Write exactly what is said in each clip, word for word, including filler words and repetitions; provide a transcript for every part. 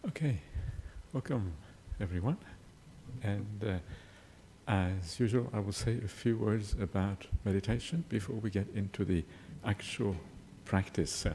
Okay, welcome everyone. And uh, as usual, I will say a few words about meditation before we get into the actual practice. Uh,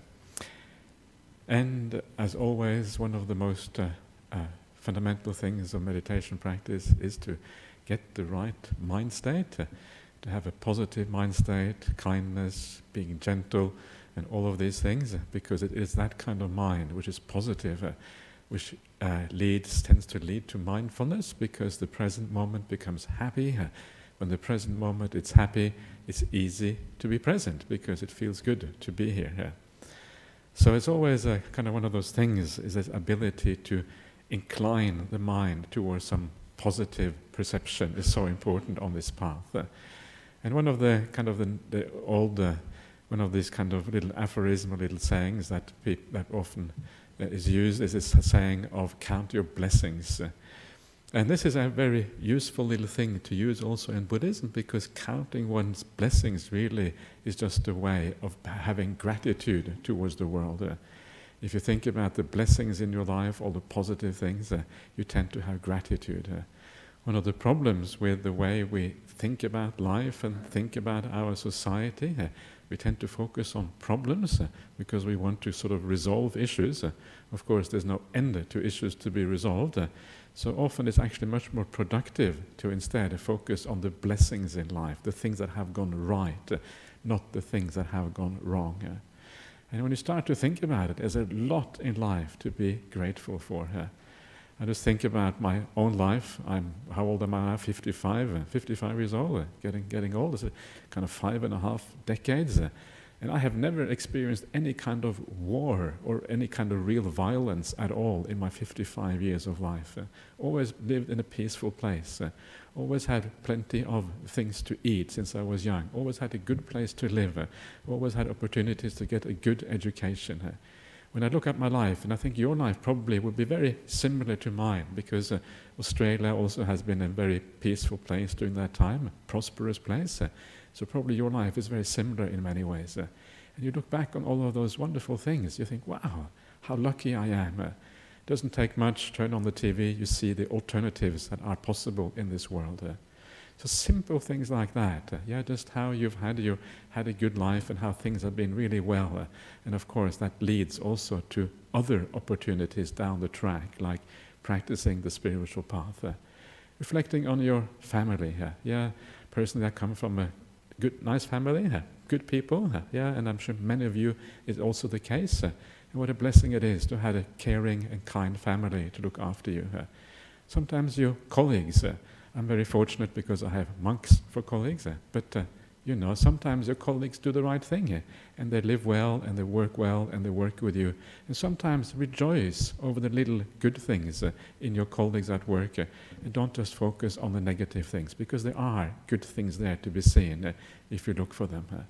and uh, as always, one of the most uh, uh, fundamental things of meditation practice is to get the right mind state, uh, to have a positive mind state, kindness, being gentle, and all of these things, uh, because it is that kind of mind which is positive, uh, which uh, leads, tends to lead to mindfulness, because the present moment becomes happy. Uh, when the present moment is happy, it's easy to be present, because it feels good to be here. Uh. So it's always a kind of one of those things, is this ability to incline the mind towards some positive perception is so important on this path. Uh, and one of the kind of the, the old, uh, one of these kind of little aphorism or little sayings that peop- that often is used is this saying of count your blessings. Uh, and this is a very useful little thing to use also in Buddhism, because counting one's blessings really is just a way of having gratitude towards the world. Uh, if you think about the blessings in your life, all the positive things, uh, you tend to have gratitude. Uh, one of the problems with the way we think about life and think about our society, uh, we tend to focus on problems uh, because we want to sort of resolve issues. Uh, of course, there's no end to issues to be resolved. Uh, so often it's actually much more productive to instead focus on the blessings in life, the things that have gone right, uh, not the things that have gone wrong. Uh, and when you start to think about it, there's a lot in life to be grateful for. Uh, I just think about my own life. I'm, how old am I now? fifty-five, uh, fifty-five years old, uh, getting getting old. It's a kind of five and a half decades. Uh, and I have never experienced any kind of war or any kind of real violence at all in my fifty-five years of life. Uh, always lived in a peaceful place. Uh, always had plenty of things to eat since I was young. Always had a good place to live. Uh, always had opportunities to get a good education. Uh, When I look at my life, and I think your life probably would be very similar to mine, because uh, Australia also has been a very peaceful place during that time, a prosperous place. Uh, so probably your life is very similar in many ways. Uh, and you look back on all of those wonderful things, you think, wow, how lucky I am. Uh, it doesn't take much, turn on the T V, you see the alternatives that are possible in this world. Uh, So simple things like that, uh, yeah, just how you've had you had a good life and how things have been really well, uh, and of course that leads also to other opportunities down the track, like practicing the spiritual path, uh, reflecting on your family. Uh, yeah, personally, I come from a good, nice family, uh, good people, uh, yeah, and I'm sure many of you is also the case. Uh, and what a blessing it is to have a caring and kind family to look after you. Uh, sometimes your colleagues. Uh, I'm very fortunate because I have monks for colleagues, uh, but uh, you know, sometimes your colleagues do the right thing, uh, and they live well, and they work well, and they work with you. And sometimes rejoice over the little good things uh, in your colleagues at work, uh, and don't just focus on the negative things, because there are good things there to be seen uh, if you look for them. Uh.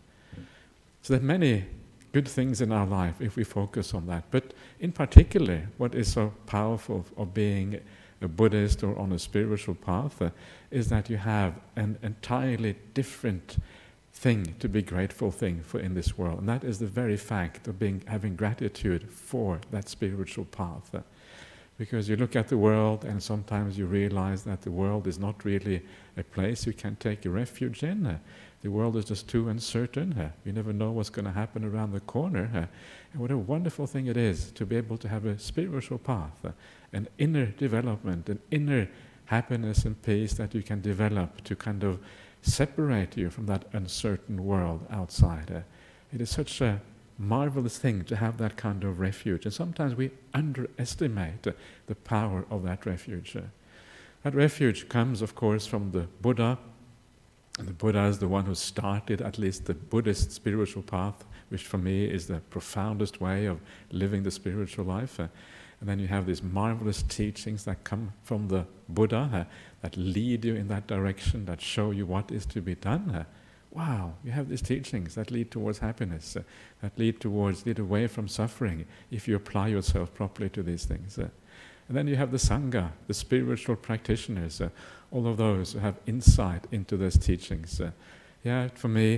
So there are many good things in our life if we focus on that. But in particular, what is so powerful of being a Buddhist or on a spiritual path uh, is that you have an entirely different thing to be grateful thing for in this world, and that is the very fact of being having gratitude for that spiritual path. Uh, because you look at the world and sometimes you realize that the world is not really a place you can take a refuge in. Uh, the world is just too uncertain. Uh, you never know what's going to happen around the corner. Uh, and what a wonderful thing it is to be able to have a spiritual path, uh, an inner development, an inner happiness and peace that you can develop to kind of separate you from that uncertain world outside. Uh, it is such a marvelous thing to have that kind of refuge, and sometimes we underestimate uh, the power of that refuge. Uh, that refuge comes, of course, from the Buddha, and the Buddha is the one who started at least the Buddhist spiritual path, which for me is the profoundest way of living the spiritual life. Uh, And then you have these marvelous teachings that come from the Buddha uh, that lead you in that direction, that show you what is to be done. Uh, wow, you have these teachings that lead towards happiness, uh, that lead towards, lead away from suffering if you apply yourself properly to these things. Uh, and then you have the Sangha, the spiritual practitioners, uh, all of those who have insight into those teachings. Uh, yeah, for me,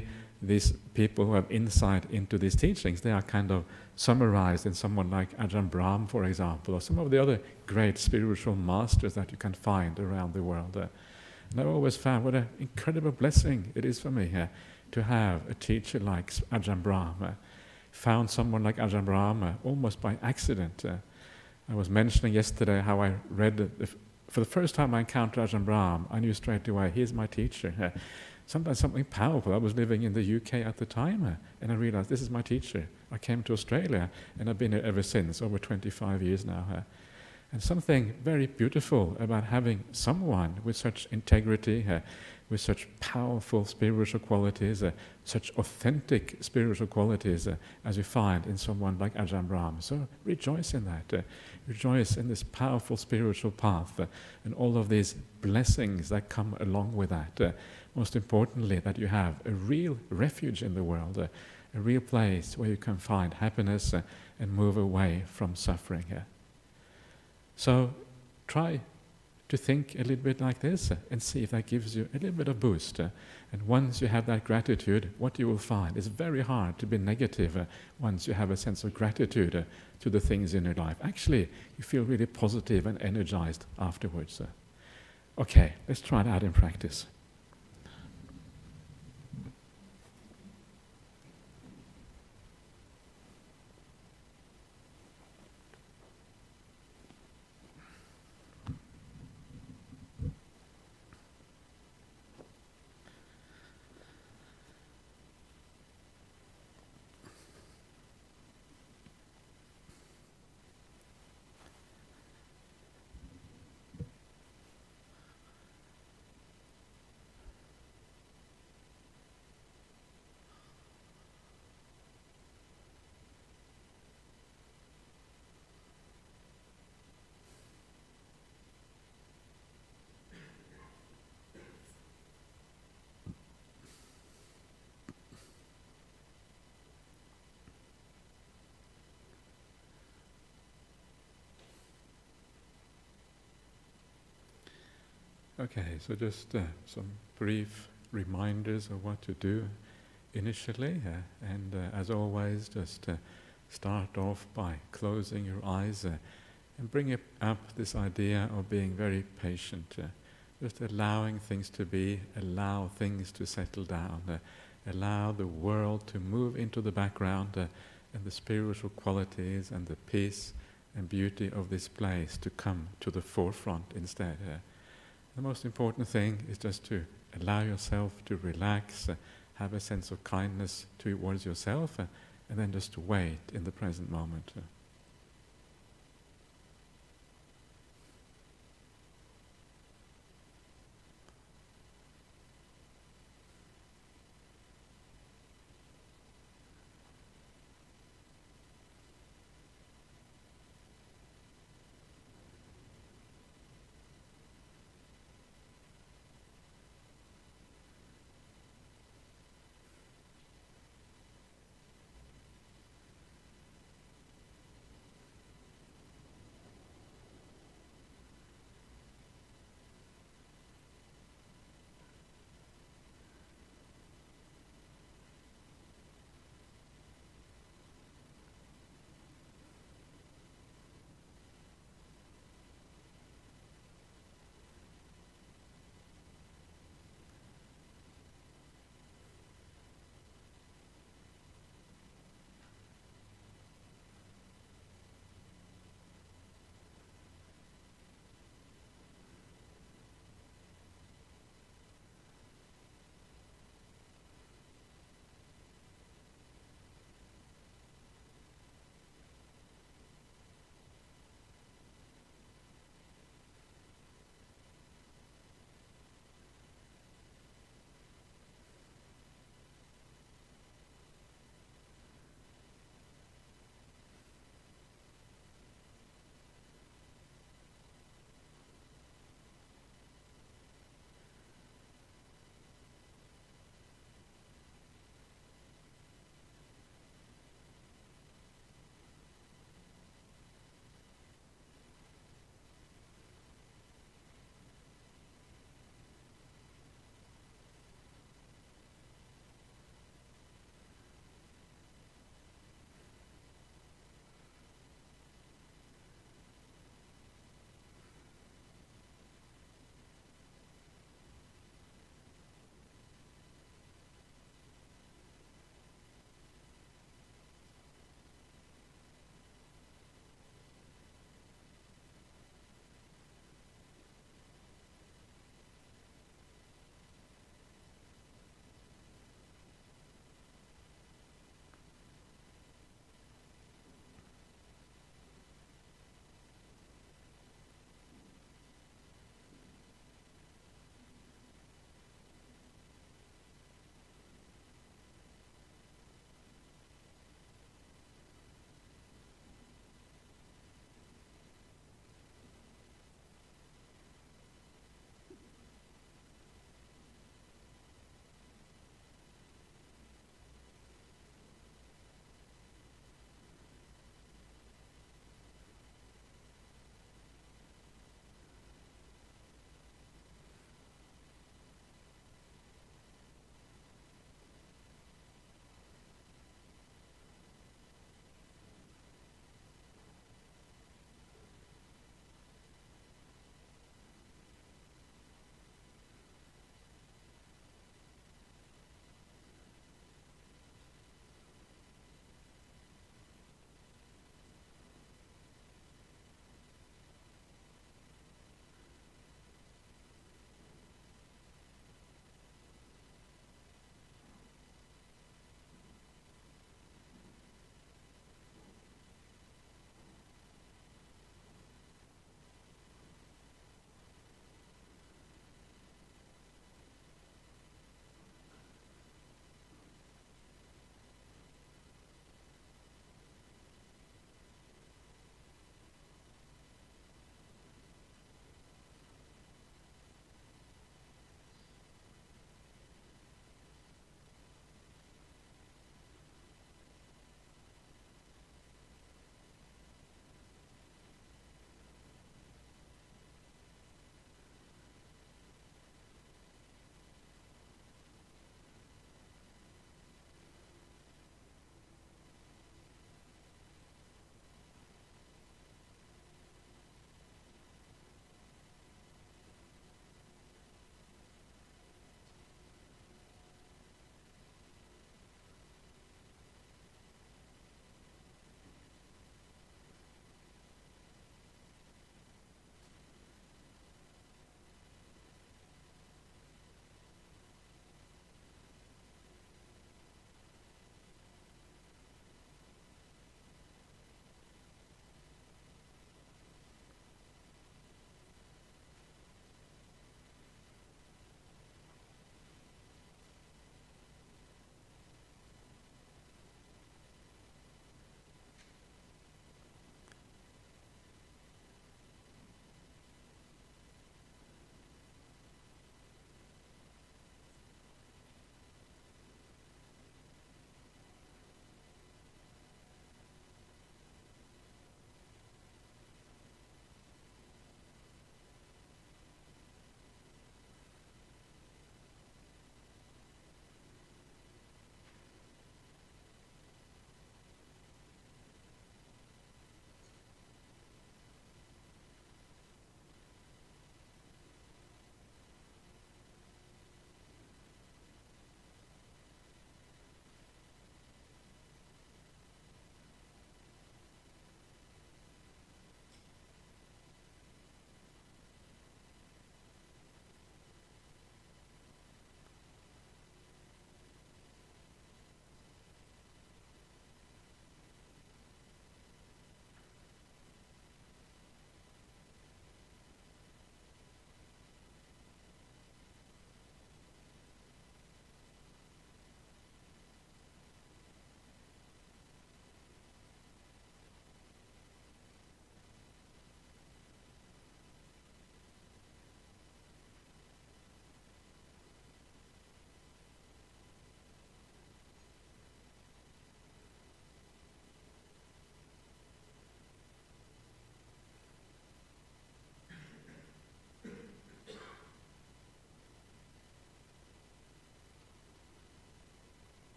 these people who have insight into these teachings, they are kind of summarized in someone like Ajahn Brahm, for example, or some of the other great spiritual masters that you can find around the world. Uh, and I've always found what an incredible blessing it is for me uh, to have a teacher like Ajahn Brahm. Uh, found someone like Ajahn Brahm uh, almost by accident. Uh, I was mentioning yesterday how I read, the, the, for the first time I encountered Ajahn Brahm, I knew straight away, he's my teacher. Uh, sometimes something powerful. I was living in the U K at the time, uh, and I realized this is my teacher. I came to Australia, and I've been here ever since, over twenty-five years now. Uh, and something very beautiful about having someone with such integrity, uh, with such powerful spiritual qualities, uh, such authentic spiritual qualities uh, as you find in someone like Ajahn Brahm. So rejoice in that. Uh, rejoice in this powerful spiritual path uh, and all of these blessings that come along with that. Uh, most importantly, that you have a real refuge in the world, uh, a real place where you can find happiness uh, and move away from suffering. Uh. So try to think a little bit like this uh, and see if that gives you a little bit of boost. Uh, and once you have that gratitude, what you will find is very hard to be negative uh, once you have a sense of gratitude uh, to the things in your life. Actually, you feel really positive and energized afterwards. Uh. Okay, let's try that in practice. Okay, so just uh, some brief reminders of what to do initially, uh, and uh, as always, just uh, start off by closing your eyes uh, and bring up this idea of being very patient, uh, just allowing things to be, allow things to settle down, uh, allow the world to move into the background uh, and the spiritual qualities and the peace and beauty of this place to come to the forefront instead. Uh, The most important thing is just to allow yourself to relax, uh, have a sense of kindness towards yourself, uh, and then just wait in the present moment. Uh.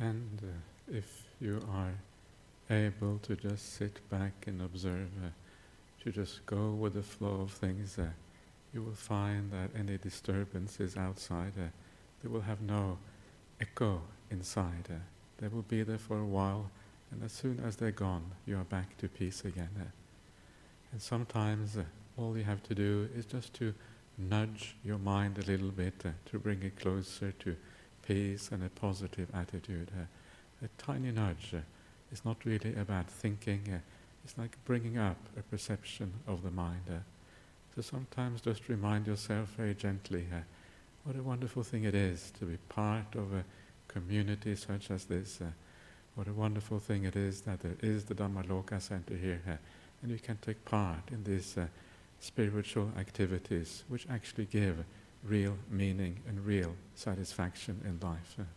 And uh, if you are able to just sit back and observe, uh, to just go with the flow of things, uh, you will find that any disturbances outside, uh, they will have no echo inside. Uh, they will be there for a while, and as soon as they're gone, you are back to peace again. Uh, and sometimes uh, all you have to do is just to nudge your mind a little bit uh, to bring it closer to peace and a positive attitude. Uh, a tiny nudge. Uh, it's not really about thinking. Uh, it's like bringing up a perception of the mind. Uh, so sometimes just remind yourself very gently uh, what a wonderful thing it is to be part of a community such as this. Uh, what a wonderful thing it is that there is the Dhammaloka Center here, uh, and you can take part in these uh, spiritual activities which actually give real meaning and real satisfaction in life. Uh.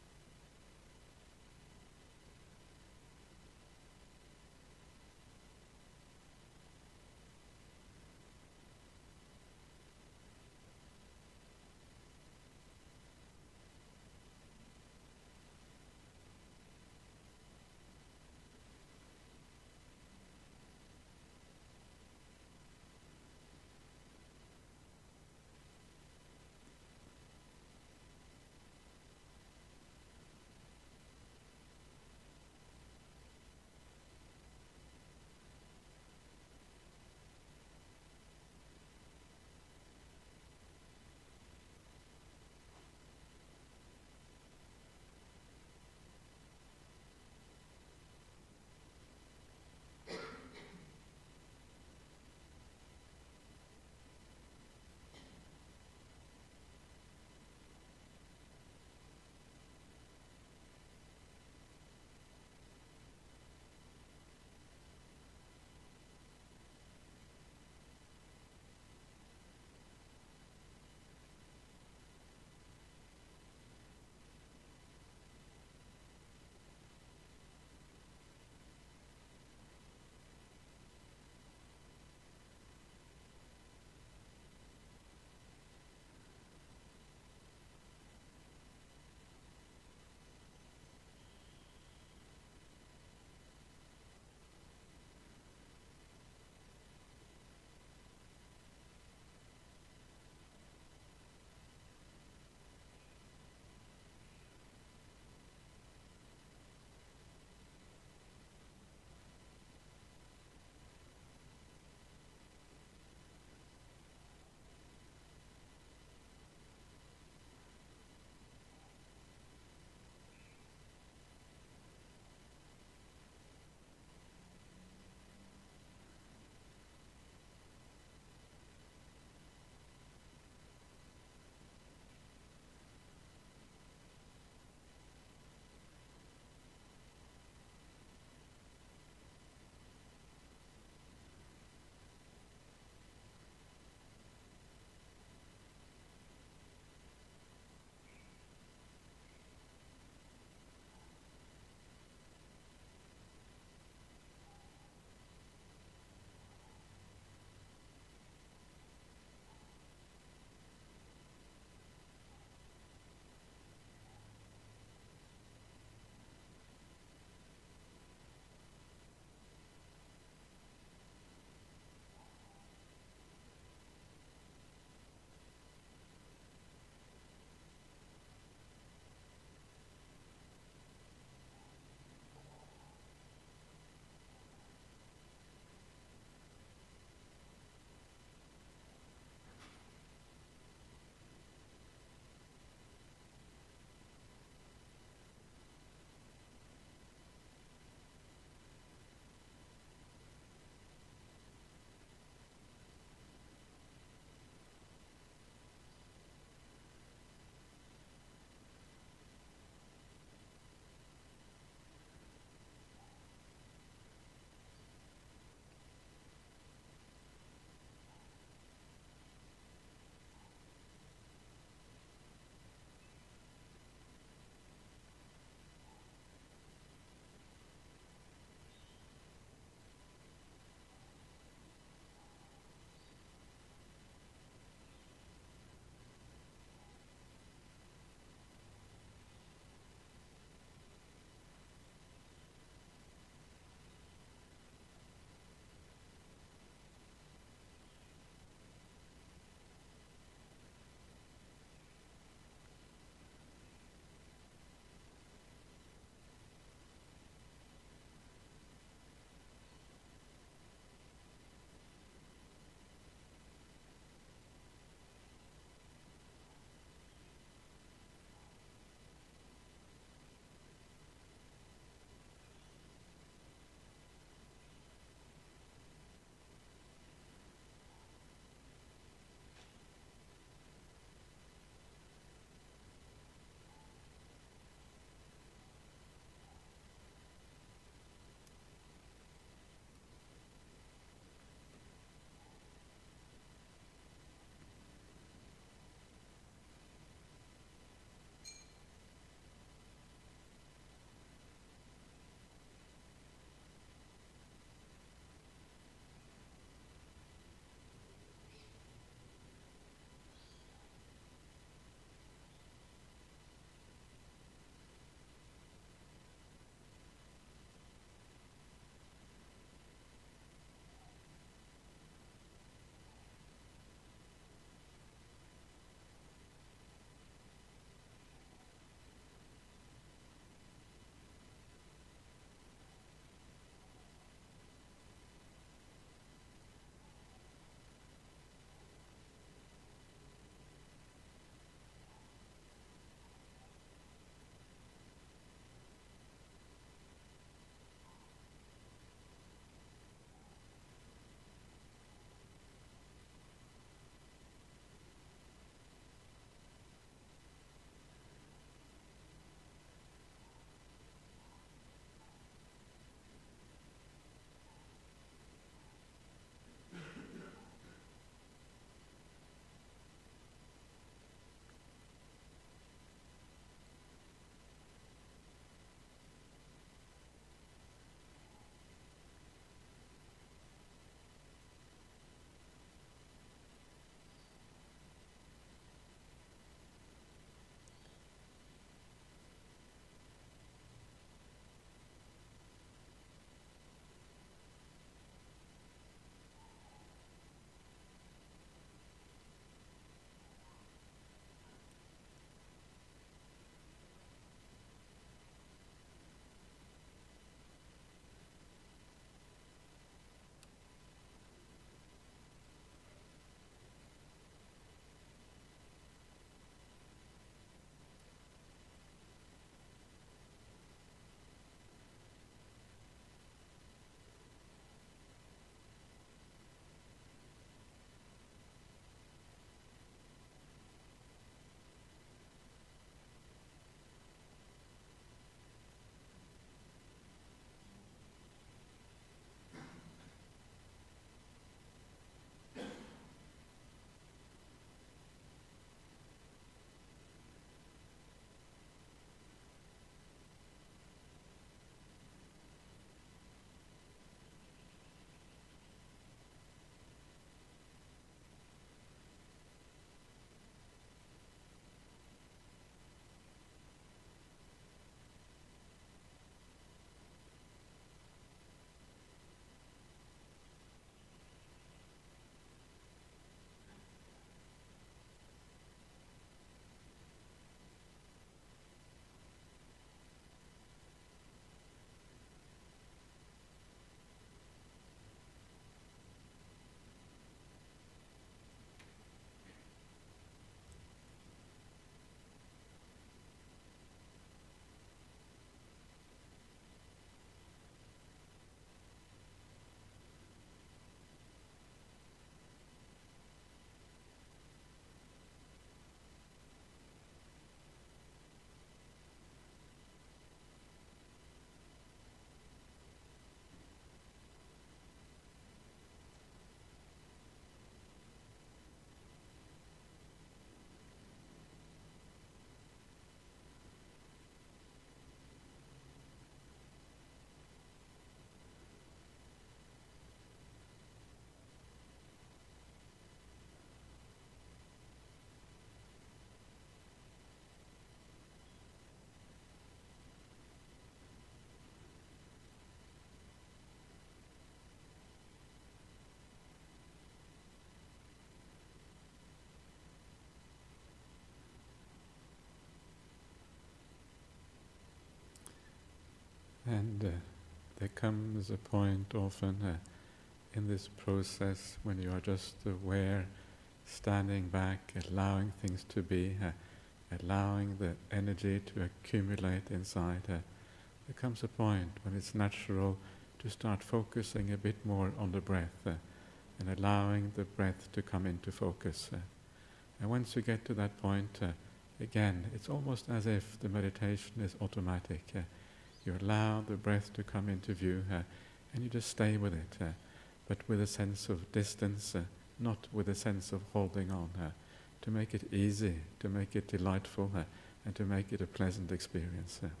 And uh, there comes a point often uh, in this process when you are just aware, standing back, allowing things to be, uh, allowing the energy to accumulate inside. Uh, there comes a point when it's natural to start focusing a bit more on the breath uh, and allowing the breath to come into focus. Uh, and once you get to that point, uh, again, it's almost as if the meditation is automatic. Uh, you allow the breath to come into view uh, and you just stay with it, uh, but with a sense of distance, uh, not with a sense of holding on, uh, to make it easy, to make it delightful, uh, and to make it a pleasant experience. Uh.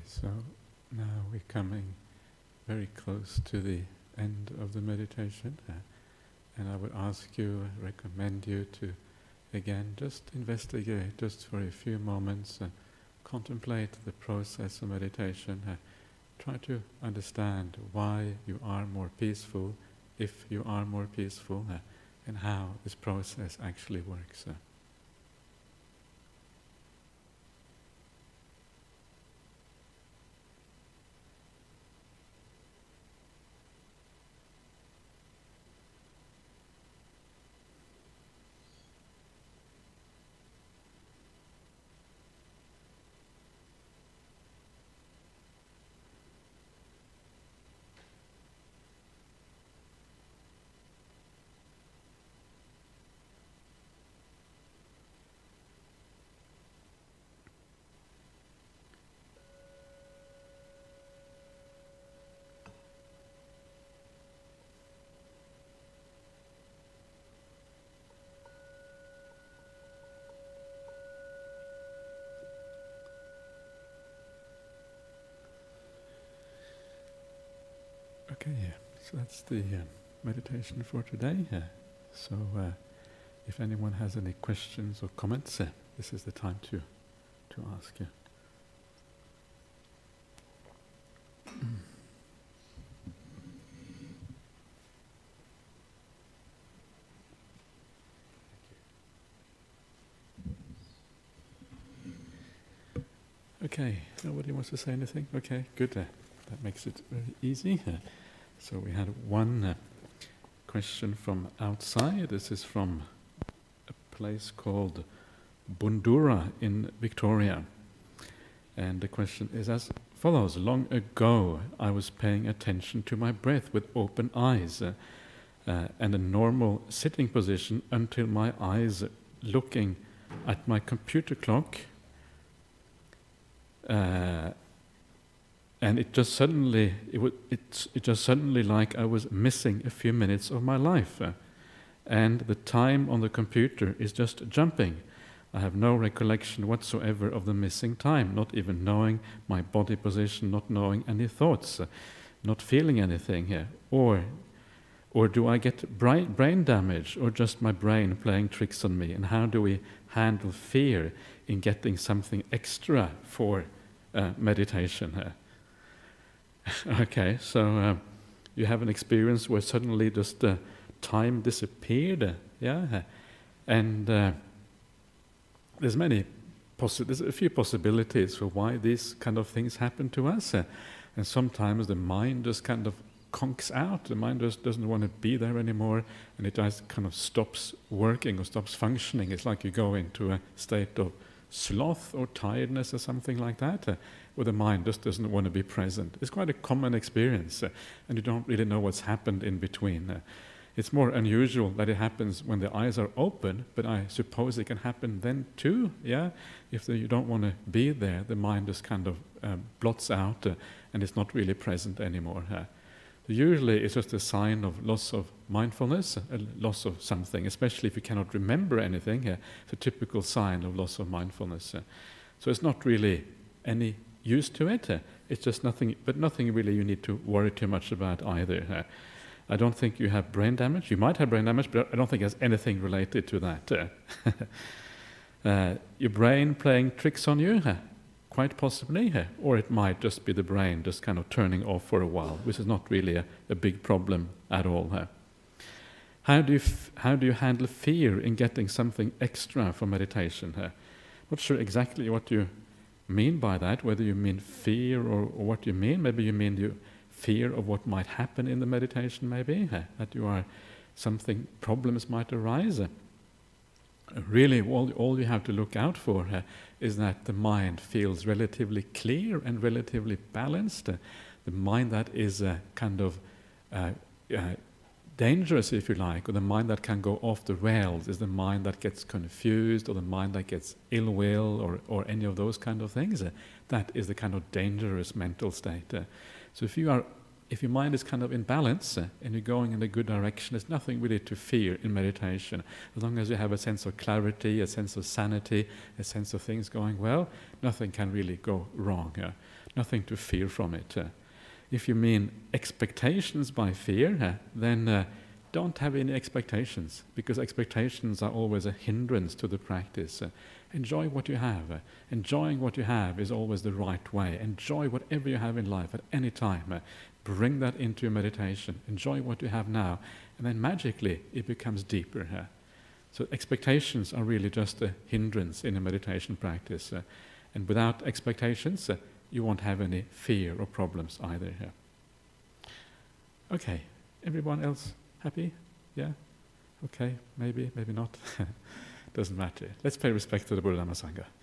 so now we're coming very close to the end of the meditation, uh, and I would ask you, recommend you to again just investigate just for a few moments, uh, contemplate the process of meditation, uh, try to understand why you are more peaceful, if you are more peaceful, uh, and how this process actually works. Uh. Okay, yeah. So that's the uh, meditation for today. Uh, so uh, if anyone has any questions or comments, uh, this is the time to to ask. Yeah. Okay, nobody wants to say anything? Okay, good. Uh, that makes it very easy. Uh, so we had one uh, question from outside. This is from a place called Bundura in Victoria. And the question is as follows. Long ago, I was paying attention to my breath with open eyes uh, uh, and a normal sitting position until my eyes looking at my computer clock Uh, and it just suddenly, it, w it, it just suddenly like I was missing a few minutes of my life. Uh, and the time on the computer is just jumping. I have no recollection whatsoever of the missing time, not even knowing my body position, not knowing any thoughts, uh, not feeling anything here. Or, or do I get brain, brain damage, or just my brain playing tricks on me? And how do we handle fear in getting something extra for uh, meditation here? Okay, so uh, you have an experience where suddenly just uh, time disappeared, uh, yeah, and uh, there's many, possi there's a few possibilities for why these kind of things happen to us, uh, and sometimes the mind just kind of conks out. The mind just doesn't want to be there anymore, and it just kind of stops working or stops functioning. It's like you go into a state of sloth or tiredness or something like that, uh, where the mind just doesn't want to be present. It's quite a common experience, uh, and you don't really know what's happened in between. Uh, it's more unusual that it happens when the eyes are open, but I suppose it can happen then too, yeah? If the, you don't want to be there, the mind just kind of uh, blots out uh, and it's not really present anymore. Uh, Usually it's just a sign of loss of mindfulness, a loss of something, especially if you cannot remember anything. Uh, it's a typical sign of loss of mindfulness. Uh, so it's not really any use to it. Uh, it's just nothing, but nothing really you need to worry too much about either. Uh, I don't think you have brain damage. You might have brain damage, but I don't think there's anything related to that. Uh, uh, your brain playing tricks on you? Uh, Quite possibly, or it might just be the brain just kind of turning off for a while, which is not really a, a big problem at all. How do you f how do you handle fear in getting something extra for meditation? Not sure exactly what you mean by that, whether you mean fear or, or what you mean. Maybe you mean you fear of what might happen in the meditation, maybe, that you are something, problems might arise. Really, all, all you have to look out for uh, is that the mind feels relatively clear and relatively balanced. Uh, the mind that is uh, kind of uh, uh, dangerous, if you like, or the mind that can go off the rails is the mind that gets confused, or the mind that gets ill will, or, or any of those kind of things. Uh, that is the kind of dangerous mental state. Uh, so if you are If your mind is kind of in balance uh, and you're going in a good direction, there's nothing really to fear in meditation. As long as you have a sense of clarity, a sense of sanity, a sense of things going well, nothing can really go wrong. Uh. nothing to fear from it. Uh, if you mean expectations by fear, uh, then uh, don't have any expectations, because expectations are always a hindrance to the practice. Uh, enjoy what you have. Uh, enjoying what you have is always the right way. Enjoy whatever you have in life at any time. Uh, bring that into your meditation. Enjoy what you have now, and then magically it becomes deeper. Uh, so expectations are really just a hindrance in a meditation practice. Uh, and without expectations, uh, you won't have any fear or problems either. Uh. Okay, everyone else happy? Yeah? Okay, maybe, maybe not. Doesn't matter. Let's pay respect to the Buddha Dhamma Sangha.